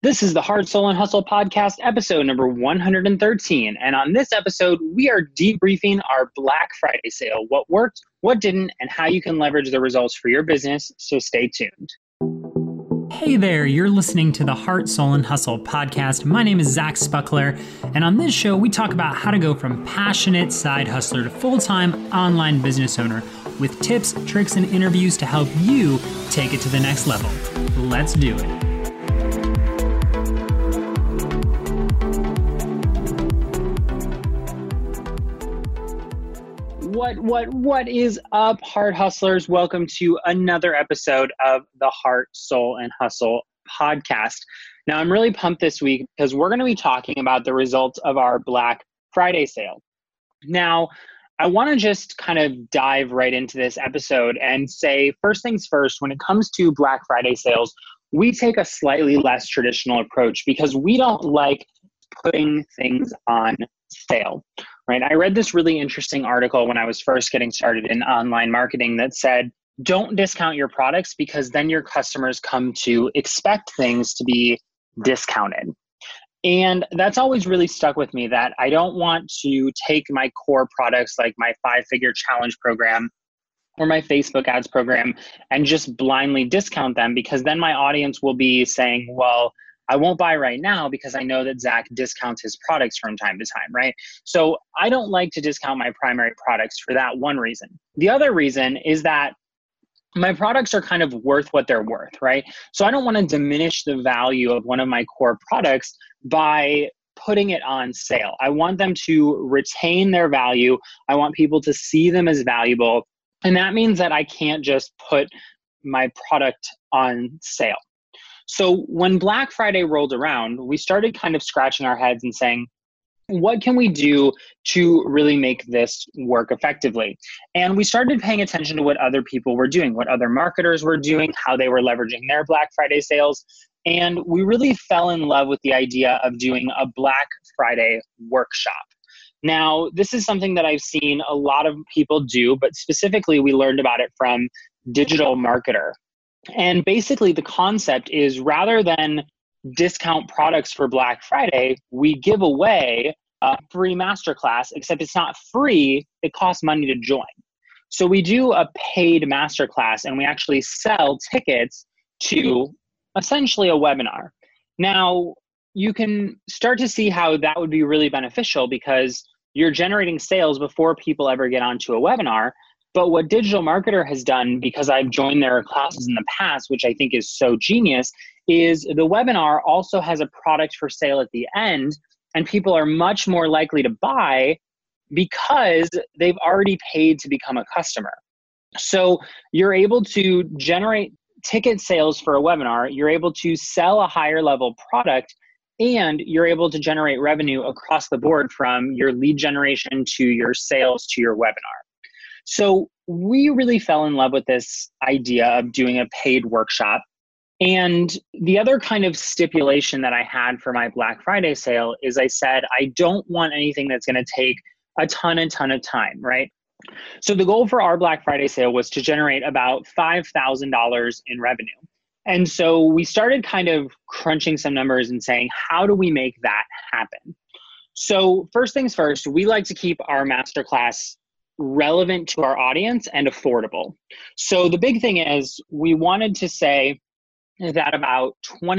This is the Heart, Soul, and Hustle podcast, episode number 113. And on this episode, we are debriefing our Black Friday sale, what worked, what didn't, and how you can leverage the results for your business. So stay tuned. Hey there, you're listening to the Heart, Soul, and Hustle podcast. My name is Zach Spuckler, and on this show, we talk about how to go from passionate side hustler to full-time online business owner with tips, tricks, and interviews to help you take it to the next level. Let's do it. What is up, Heart Hustlers? Welcome to another episode of the Heart, Soul, and Hustle podcast. Now, I'm really pumped this week because we're going to be talking about the results of our Black Friday sale. Now, I want to just kind of dive right into this episode and say, first things first, when it comes to Black Friday sales, we take a slightly less traditional approach because we don't like putting things on sale, right? I read this really interesting article when I was first getting started in online marketing that said, don't discount your products because then your customers come to expect things to be discounted. And that's always really stuck with me, that I don't want to take my core products like my 5-figure challenge program or my Facebook ads program and just blindly discount them, because then my audience will be saying, well, I won't buy right now because I know that Zach discounts his products from time to time, right? So I don't like to discount my primary products for that one reason. The other reason is that my products are kind of worth what they're worth, right? So I don't want to diminish the value of one of my core products by putting it on sale. I want them to retain their value. I want people to see them as valuable. And that means that I can't just put my product on sale. So when Black Friday rolled around, we started kind of scratching our heads and saying, what can we do to really make this work effectively? And we started paying attention to what other people were doing, what other marketers were doing, how they were leveraging their Black Friday sales. And we really fell in love with the idea of doing a Black Friday workshop. Now, this is something that I've seen a lot of people do, but specifically we learned about it from Digital Marketer. And basically the concept is, rather than discount products for Black Friday, we give away a free masterclass, except it's not free, it costs money to join. So we do a paid masterclass and we actually sell tickets to essentially a webinar. Now, you can start to see how that would be really beneficial because you're generating sales before people ever get onto a webinar. But what Digital Marketer has done, because I've joined their classes in the past, which I think is so genius, is the webinar also has a product for sale at the end, and people are much more likely to buy because they've already paid to become a customer. So you're able to generate ticket sales for a webinar, you're able to sell a higher level product, and you're able to generate revenue across the board from your lead generation to your sales to your webinar. So we really fell in love with this idea of doing a paid workshop. And the other kind of stipulation that I had for my Black Friday sale is I said, I don't want anything that's going to take a ton of time, right? So the goal for our Black Friday sale was to generate about $5,000 in revenue. And so we started kind of crunching some numbers and saying, how do we make that happen? So first things first, we like to keep our masterclass relevant to our audience and affordable. So the big thing is we wanted to say that about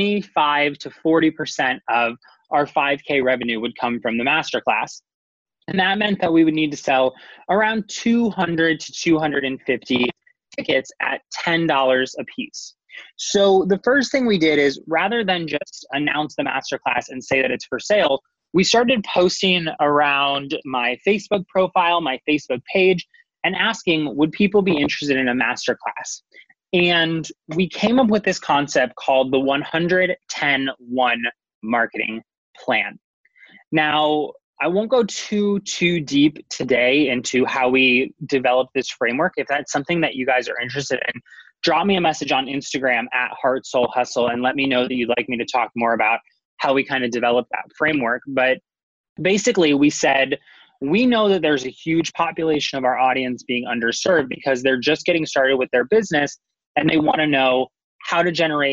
25 to 40% of our 5K revenue would come from the masterclass. And that meant that we would need to sell around 200 to 250 tickets at $10 a piece. So the first thing we did is, rather than just announce the masterclass and say that it's for sale, we started posting around my Facebook profile, my Facebook page, and asking, would people be interested in a masterclass? And we came up with this concept called the 110-1 marketing plan. Now, I won't go too deep today into how we develop this framework. If that's something that you guys are interested in, drop me a message on Instagram at Heart Soul Hustle and let me know that you'd like me to talk more about how we kind of develop that framework. But basically we said, we know that there's a huge population of our audience being underserved because they're just getting started with their business and they want to know how to generate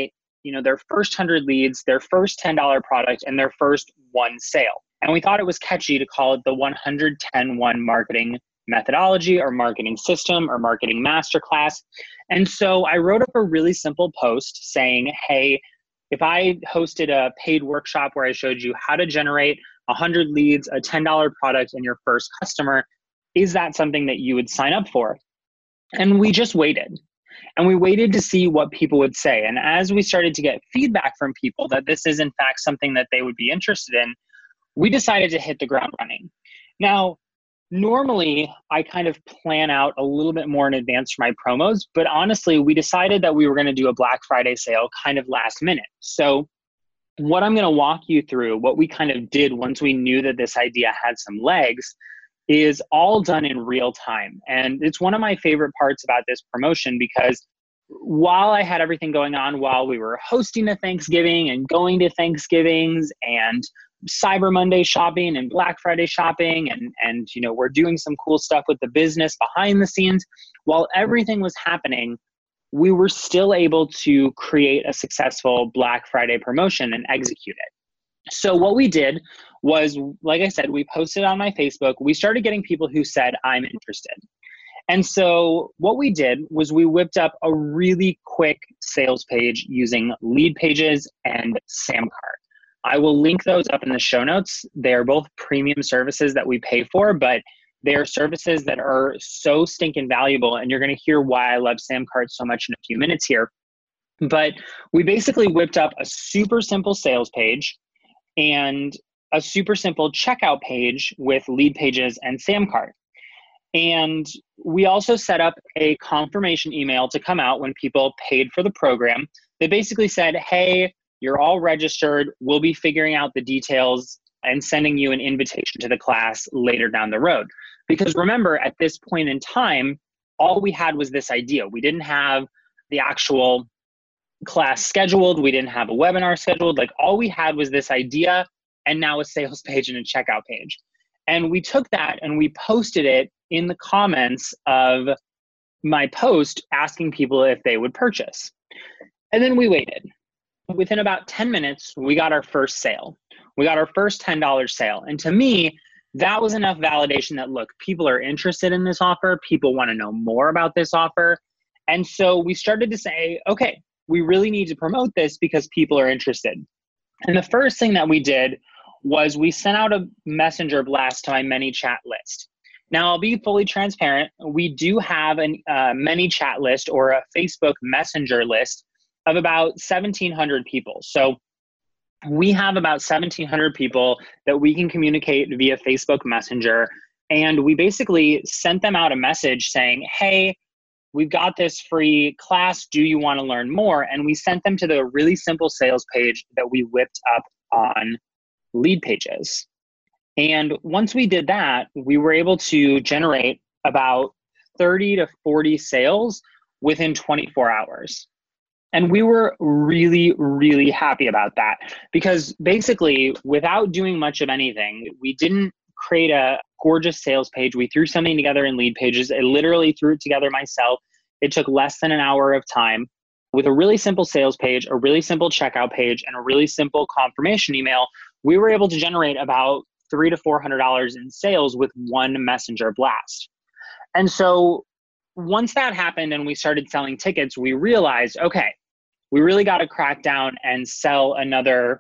their first 100 leads, their first $10 product, and their first one sale. And we thought it was catchy to call it the 110-1 marketing methodology or marketing system or marketing masterclass. And so I wrote up a really simple post saying, hey, if I hosted a paid workshop where I showed you how to generate 100 leads, a $10 product, and your first customer, is that something that you would sign up for? And we just waited. And we waited to see what people would say. And as we started to get feedback from people that this is in fact something that they would be interested in, we decided to hit the ground running. Now, normally I kind of plan out a little bit more in advance for my promos, but honestly, we decided that we were going to do a Black Friday sale kind of last minute. So what I'm going to walk you through, what we kind of did once we knew that this idea had some legs, is all done in real time. And it's one of my favorite parts about this promotion because while I had everything going on while we were hosting a Thanksgiving and going to Thanksgivings and Cyber Monday shopping and Black Friday shopping and we're doing some cool stuff with the business behind the scenes, while everything was happening, we were still able to create a successful Black Friday promotion and execute it. So what we did was, like I said, we posted on my Facebook. We started getting people who said, I'm interested. And so what we did was we whipped up a really quick sales page using Lead Pages and Samcart. I will link those up in the show notes. They're both premium services that we pay for, but they are services that are so stinking valuable. And you're going to hear why I love Samcart so much in a few minutes here. But we basically whipped up a super simple sales page and a super simple checkout page with Lead Pages and Samcart. And we also set up a confirmation email to come out when people paid for the program. They basically said, hey, you're all registered. We'll be figuring out the details and sending you an invitation to the class later down the road. Because remember, at this point in time, all we had was this idea. We didn't have the actual class scheduled. We didn't have a webinar scheduled. Like all we had was this idea and now a sales page and a checkout page. And we took that and we posted it in the comments of my post asking people if they would purchase. And then we waited. Within about 10 minutes, we got our first sale. We got our first $10 sale. And to me, that was enough validation that, look, people are interested in this offer. People want to know more about this offer. And so we started to say, okay, we really need to promote this because people are interested. And the first thing that we did was we sent out a messenger blast to my ManyChat list. Now, I'll be fully transparent. We do have a ManyChat list or a Facebook Messenger list of about 1,700 people. So we have about 1,700 people that we can communicate via Facebook Messenger. And we basically sent them out a message saying, hey, we've got this free class. Do you want to learn more? And we sent them to the really simple sales page that we whipped up on Lead Pages. And once we did that, we were able to generate about 30 to 40 sales within 24 hours. And we were really, really happy about that because basically without doing much of anything, we didn't create a gorgeous sales page. We threw something together in Lead Pages. I literally threw it together myself. It took less than an hour of time with a really simple sales page, a really simple checkout page, and a really simple confirmation email. We were able to generate about $300 to $400 in sales with one messenger blast. And so once that happened and we started selling tickets, we realized, okay, we really got to crack down and sell another,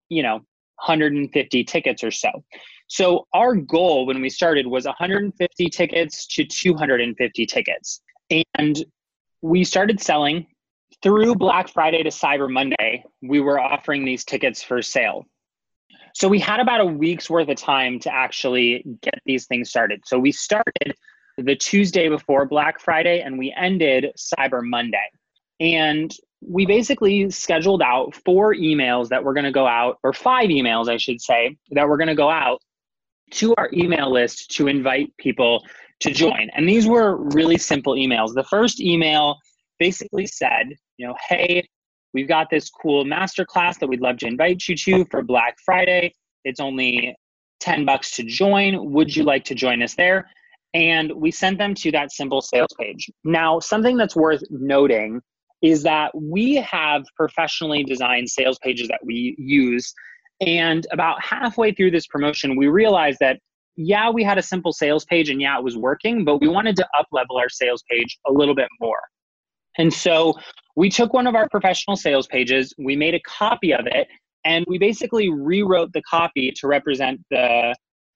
150 tickets or so. So our goal when we started was 150 tickets to 250 tickets. And we started selling through Black Friday to Cyber Monday. We were offering these tickets for sale. So we had about a week's worth of time to actually get these things started. So we started the Tuesday before Black Friday and we ended Cyber Monday. And we basically scheduled out 4 emails that were going to go out, or 5 emails, I should say, that were going to go out to our email list to invite people to join. And these were really simple emails. The first email basically said, hey, we've got this cool masterclass that we'd love to invite you to for Black Friday. It's only $10 to join. Would you like to join us there? And we sent them to that simple sales page. Now, something that's worth noting is that we have professionally designed sales pages that we use. And about halfway through this promotion, we realized that, yeah, we had a simple sales page and yeah, it was working, but we wanted to up level our sales page a little bit more. And so we took one of our professional sales pages, we made a copy of it, and we basically rewrote the copy to represent the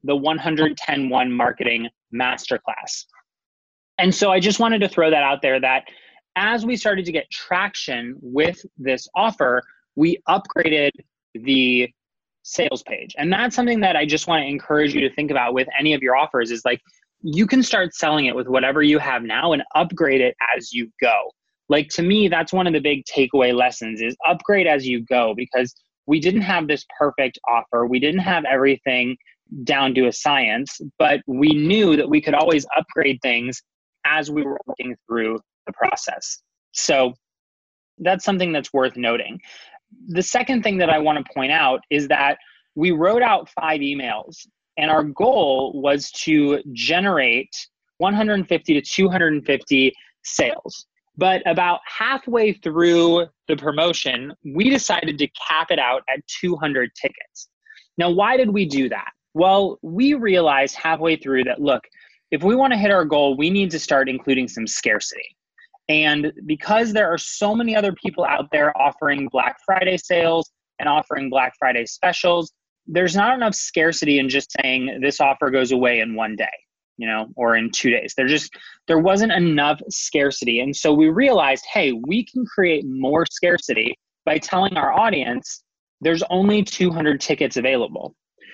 110-1 marketing masterclass. And so I just wanted to throw that out there that as we started to get traction with this offer, we upgraded the sales page. And that's something that I just want to encourage you to think about with any of your offers is like, you can start selling it with whatever you have now and upgrade it as you go. Like, to me, that's one of the big takeaway lessons is upgrade as you go, because we didn't have this perfect offer. We didn't have everything down to a science, but we knew that we could always upgrade things as we were working through the process. So that's something that's worth noting. The second thing that I want to point out is that we wrote out 5 emails, and our goal was to generate 150 to 250 sales. But about halfway through the promotion, we decided to cap it out at 200 tickets. Now, why did we do that? Well, we realized halfway through that, look, if we want to hit our goal, we need to start including some scarcity. And because there are so many other people out there offering Black Friday sales and offering Black Friday specials, there's not enough scarcity in just saying this offer goes away in one day, or in 2 days. There wasn't enough scarcity. And so we realized, hey, we can create more scarcity by telling our audience there's only 200 tickets available.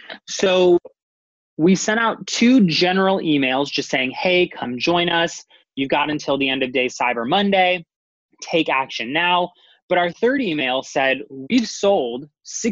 So we sent out 2 general emails just saying, hey, come join us. You've got until the end of day Cyber Monday. Take action now. But our third email said, we've sold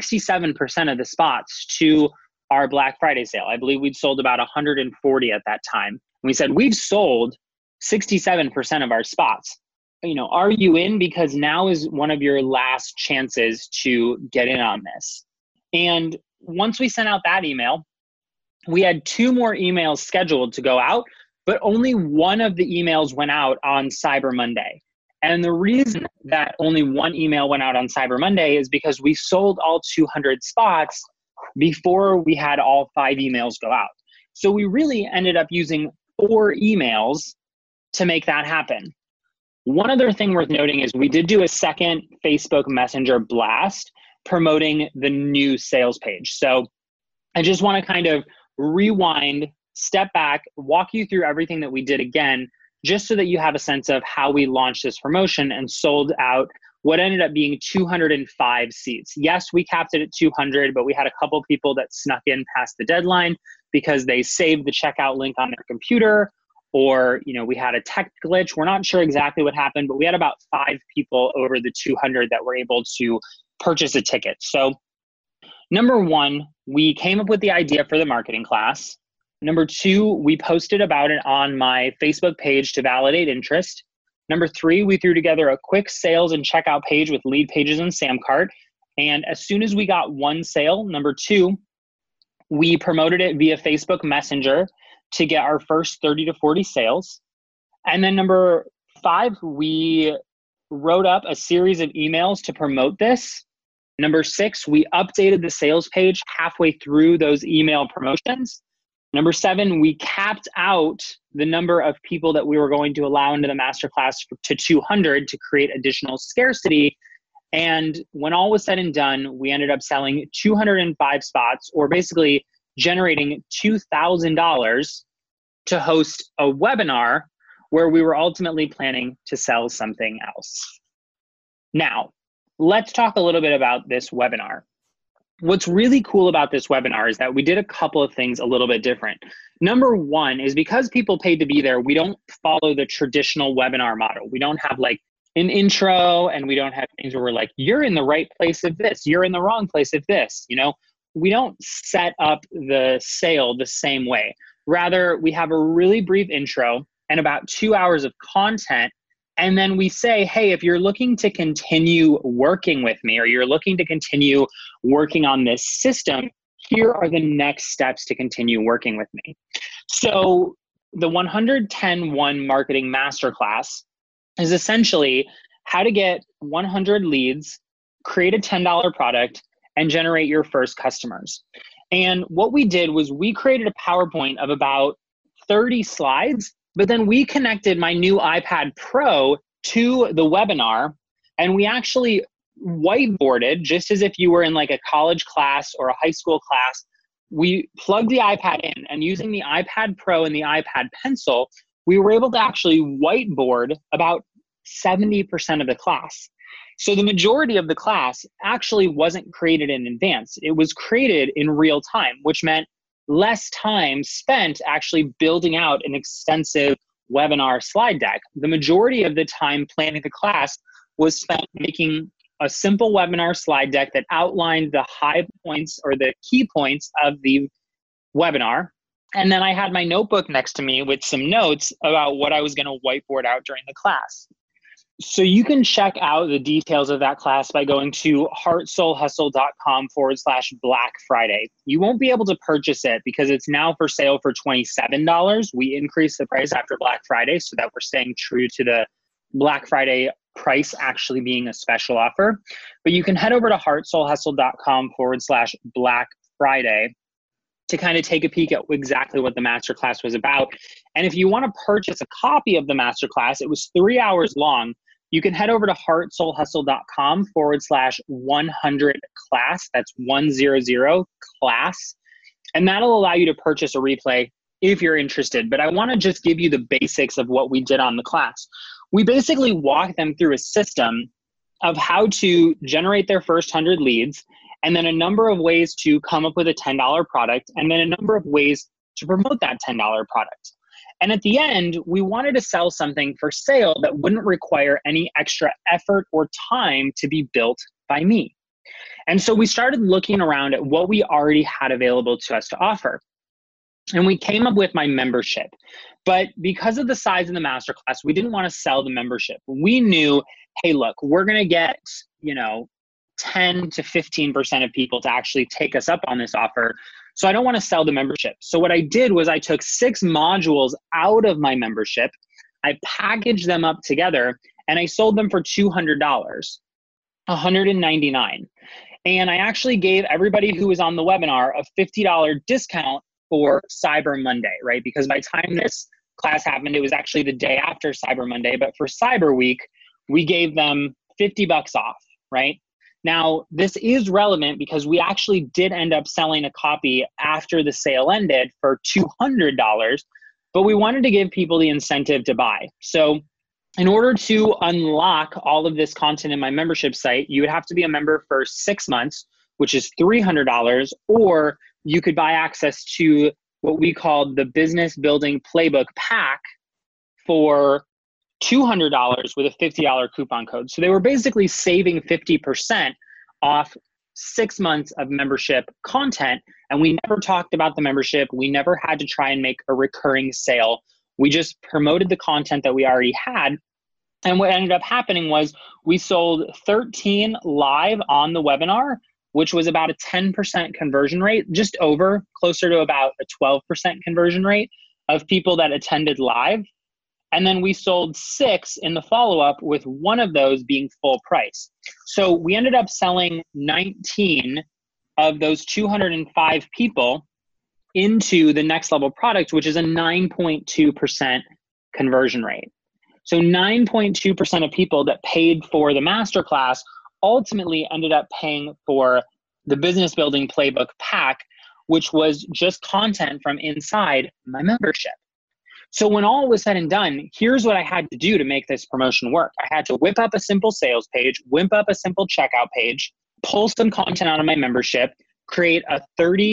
67% of the spots to our Black Friday sale. I believe we'd sold about 140 at that time. And we said, we've sold 67% of our spots. Are you in? Because now is one of your last chances to get in on this. And once we sent out that email, we had 2 more emails scheduled to go out, but only one of the emails went out on Cyber Monday. And the reason that only one email went out on Cyber Monday is because we sold all 200 spots before we had all 5 emails go out. So we really ended up using 4 emails to make that happen. One other thing worth noting is we did do a second Facebook Messenger blast promoting the new sales page. So I just want to kind of rewind, step back, walk you through everything that we did again, just so that you have a sense of how we launched this promotion and sold out what ended up being 205 seats. Yes, we capped it at 200, but we had a couple people that snuck in past the deadline because they saved the checkout link on their computer, or we had a tech glitch. We're not sure exactly what happened, but we had about 5 people over the 200 that were able to purchase a ticket. So number 1, we came up with the idea for the marketing class. Number 2, we posted about it on my Facebook page to validate interest. Number 3, we threw together a quick sales and checkout page with lead pages and Samcart. And as soon as we got 1 sale, number 2, we promoted it via Facebook Messenger to get our first 30 to 40 sales. And then number 5, we wrote up a series of emails to promote this. Number 6, we updated the sales page halfway through those email promotions. Number 7, we capped out the number of people that we were going to allow into the masterclass to 200 to create additional scarcity. And when all was said and done, we ended up selling 205 spots, or basically generating $2,000 to host a webinar where we were ultimately planning to sell something else. Now, let's talk a little bit about this webinar. What's really cool about this webinar is that we did a couple of things a little bit different. Number 1 is because people paid to be there, we don't follow the traditional webinar model. We don't have like an intro, and we don't have things where we're like, you're in the right place of this, you're in the wrong place of this. We don't set up the sale the same way. Rather, we have a really brief intro and about 2 hours of content. And then we say, hey, if you're looking to continue working with me, or you're looking to continue working on this system, here are the next steps to continue working with me. So the 110-1 Marketing Masterclass is essentially how to get 100 leads, create a $10 product, and generate your first customers. And what we did was we created a PowerPoint of about 30 slides, but then we connected my new iPad Pro to the webinar, and we actually whiteboarded, just as if you were in like a college class or a high school class. We plugged the iPad in, and using the iPad Pro and the iPad Pencil, we were able to actually whiteboard about 70% of the class. So the majority of the class actually wasn't created in advance. It was created in real time, which meant less time spent actually building out an extensive webinar slide deck. The majority of the time planning the class was spent making a simple webinar slide deck that outlined the high points or the key points of the webinar. And then I had my notebook next to me with some notes about what I was going to whiteboard out during the class. So you can check out the details of that class by going to heartsoulhustle.com/Black Friday. You won't be able to purchase it because it's now for sale for $27. We increased the price after Black Friday so that we're staying true to the Black Friday price actually being a special offer. But you can head over to heartsoulhustle.com/Black Friday to kind of take a peek at exactly what the masterclass was about. And if you want to purchase a copy of the masterclass, it was 3 hours long. You can head over to heartsoulhustle.com/100 class. That's 100 class. And that'll allow you to purchase a replay if you're interested. But I want to just give you the basics of what we did on the class. We basically walked them through a system of how to generate their first 100 leads, and then a number of ways to come up with a $10 product, and then a number of ways to promote that $10 product. And at the end, we wanted to sell something for sale that wouldn't require any extra effort or time to be built by me. And so we started looking around at what we already had available to us to offer. And we came up with my membership. But because of the size of the masterclass, we didn't want to sell the membership. We knew, hey, look, we're going to get, 10 to 15% of people to actually take us up on this offer. So I don't want to sell the membership. So what I did was I took 6 modules out of my membership. I packaged them up together and I sold them for $200, $199. And I actually gave everybody who was on the webinar a $50 discount for Cyber Monday, right? Because by the time this class happened, it was actually the day after Cyber Monday. But for Cyber Week, we gave them $50 off, right? Now, this is relevant because we actually did end up selling a copy after the sale ended for $200, but we wanted to give people the incentive to buy. So in order to unlock all of this content in my membership site, you would have to be a member for 6 months, which is $300, or you could buy access to what we called the Business Building Playbook Pack for $200 with a $50 coupon code. So they were basically saving 50% off 6 months of membership content. And we never talked about the membership. We never had to try and make a recurring sale. We just promoted the content that we already had. And what ended up happening was we sold 13 live on the webinar, which was about a 10% conversion rate, just over, closer to about a 12% conversion rate of people that attended live. And then we sold 6 in the follow-up, with one of those being full price. So we ended up selling 19 of those 205 people into the next level product, which is a 9.2% conversion rate. So 9.2% of people that paid for the masterclass ultimately ended up paying for the Business Building Playbook Pack, which was just content from inside my membership. So when all was said and done, here's what I had to do to make this promotion work. I had to whip up a simple sales page, whip up a simple checkout page, pull some content out of my membership, create a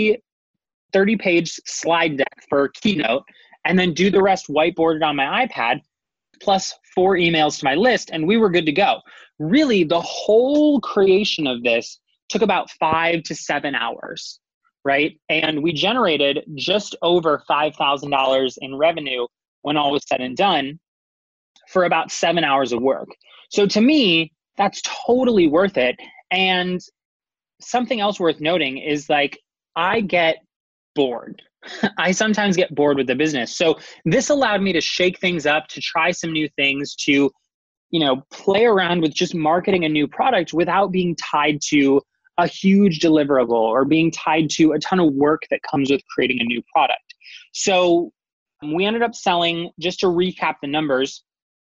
30-page slide deck for Keynote, and then do the rest whiteboarded on my iPad, plus 4 emails to my list, and we were good to go. Really, the whole creation of this took about 5 to 7 hours. Right? And we generated just over $5,000 in revenue when all was said and done for about 7 hours of work. So to me, that's totally worth it. And something else worth noting is, like, I get bored. I sometimes get bored with the business. So this allowed me to shake things up, to try some new things, to play around with just marketing a new product without being tied to a huge deliverable or being tied to a ton of work that comes with creating a new product. So we ended up selling, just to recap the numbers,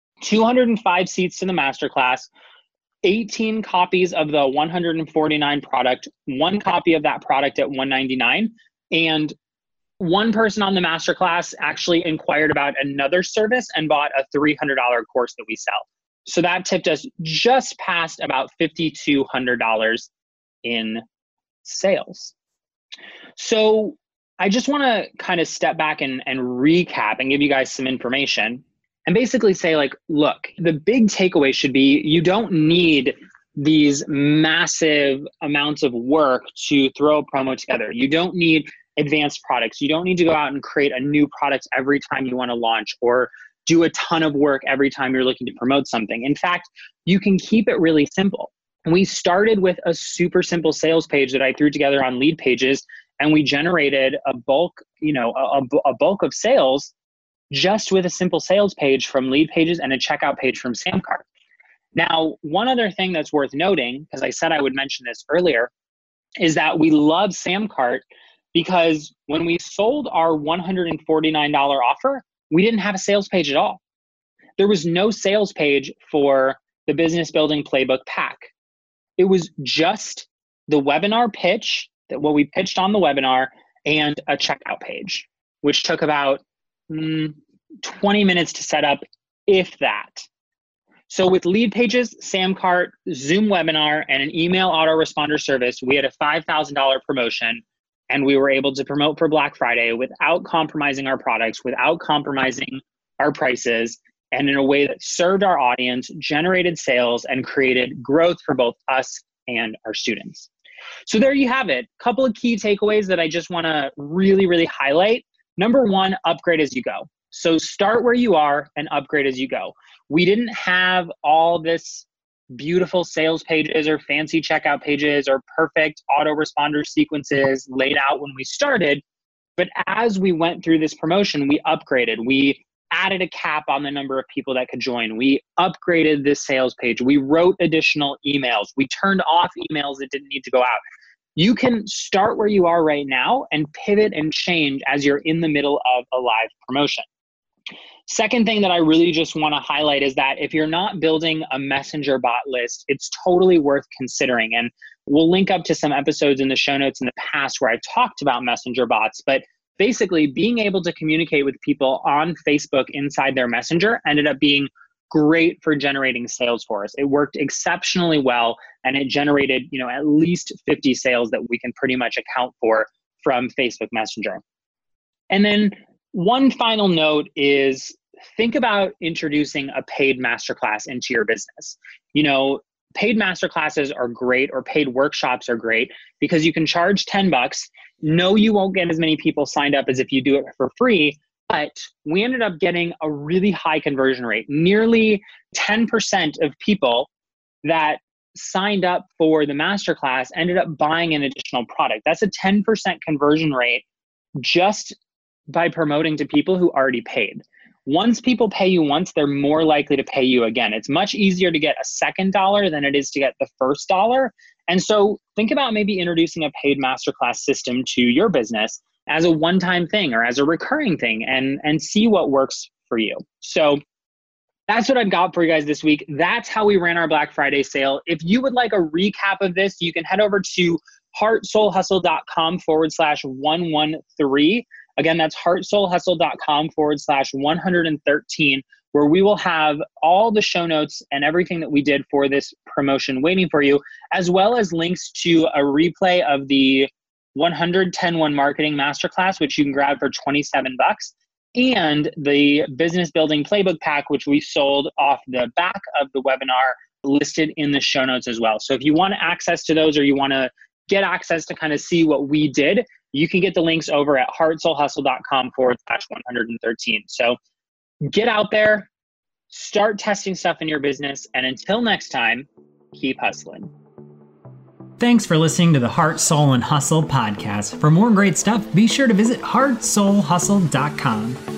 205 seats to the masterclass, 18 copies of the 149 product, one copy of that product at $199, and one person on the masterclass actually inquired about another service and bought a $300 course that we sell. So that tipped us just past about $5,200 in sales. So I just want to kind of step back and recap and give you guys some information and basically say, like, look, the big takeaway should be you don't need these massive amounts of work to throw a promo together. You don't need advanced products. You don't need to go out and create a new product every time you want to launch or do a ton of work every time you're looking to promote something. In fact, you can keep it really simple. We started with a super simple sales page that I threw together on Lead Pages, and we generated a bulk of sales just with a simple sales page from Lead Pages and a checkout page from Samcart. Now, one other thing that's worth noting, because I said I would mention this earlier, is that we love Samcart because when we sold our $149 offer, we didn't have a sales page at all. There was no sales page for the Business Building Playbook Pack. It was just the webinar pitch, what we pitched on the webinar, and a checkout page, which took about 20 minutes to set up, if that. So with Lead Pages, Samcart, Zoom webinar, and an email autoresponder service, we had a $5,000 promotion, and we were able to promote for Black Friday without compromising our products, without compromising our prices, and in a way that served our audience, generated sales, and created growth for both us and our students. So there you have it. A couple of key takeaways that I just want to really, really highlight. Number one, upgrade as you go. So start where you are and upgrade as you go. We didn't have all this beautiful sales pages or fancy checkout pages or perfect autoresponder sequences laid out when we started. But as we went through this promotion, we upgraded. We added a cap on the number of people that could join. We upgraded this sales page. We wrote additional emails. We turned off emails that didn't need to go out. You can start where you are right now and pivot and change as you're in the middle of a live promotion. Second thing that I really just want to highlight is that if you're not building a messenger bot list, it's totally worth considering. And we'll link up to some episodes in the show notes in the past where I've talked about messenger bots, but basically being able to communicate with people on Facebook inside their messenger ended up being great for generating sales for us. It worked exceptionally well, and it generated, at least 50 sales that we can pretty much account for from Facebook Messenger. And then one final note is think about introducing a paid masterclass into your business. Paid masterclasses are great, or paid workshops are great because you can charge $10. No, you won't get as many people signed up as if you do it for free, but we ended up getting a really high conversion rate. Nearly 10% of people that signed up for the masterclass ended up buying an additional product. That's a 10% conversion rate just by promoting to people who already paid. Once people pay you once, they're more likely to pay you again. It's much easier to get a second dollar than it is to get the first dollar. And so think about maybe introducing a paid masterclass system to your business as a one-time thing or as a recurring thing and see what works for you. So that's what I've got for you guys this week. That's how we ran our Black Friday sale. If you would like a recap of this, you can head over to heartsoulhustle.com/113. Again, that's heartsoulhustle.com/113, where we will have all the show notes and everything that we did for this promotion waiting for you, as well as links to a replay of the 110-1 Marketing Masterclass, which you can grab for $27, and the Business Building Playbook Pack, which we sold off the back of the webinar, listed in the show notes as well. So if you want access to those, or you want to get access to kind of see what we did, you can get the links over at heartsoulhustle.com/113. So get out there, start testing stuff in your business, and until next time, keep hustling. Thanks for listening to the Heart, Soul, and Hustle podcast. For more great stuff, be sure to visit heartsoulhustle.com.